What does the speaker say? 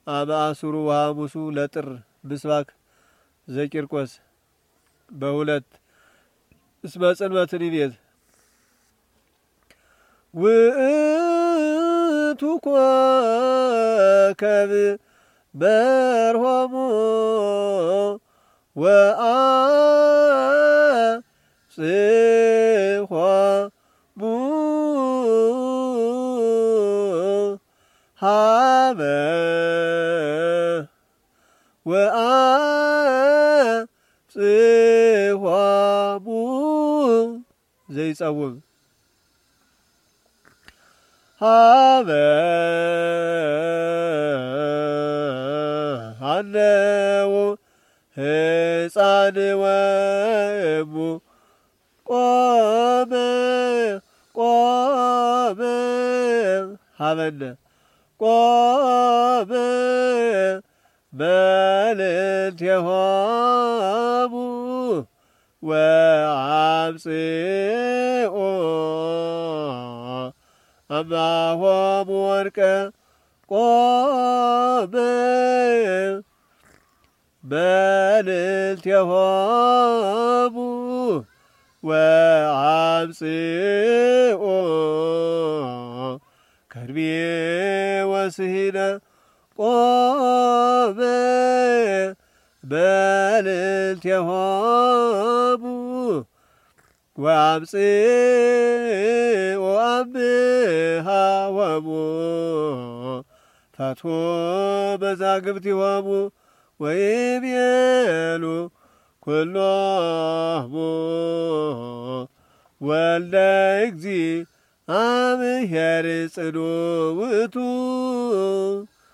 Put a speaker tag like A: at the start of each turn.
A: አማሱሩ ወሐሙሱ ለጥር ምስባክ ዘቂርቆስ በሁለት እስመ ጽንበትን ይቤት ውእቱ ኮከብ በርሆሙ ወአጽሖሙ ሀበ ወአጽሖሙ ዘይጸውም ሀበ አነው ሕፃን ወእሙ ቆመ ሀበነ ቆመ በልንቴሆሙ ወአምጽኦ አማሆሙ ወርቀ ቆመ በልንቴሆሙ ወአምጽኦ ከርቤ ወስሂነ ቆመ በልንቴሆሙ ወአምጽኦ አምሃሆሙ ፈትሖ መዛግብቲሆሙ ወይቤሉ ኩሎሙ ወልደ እግዚአብሔር ጽኑዕ ውእቱ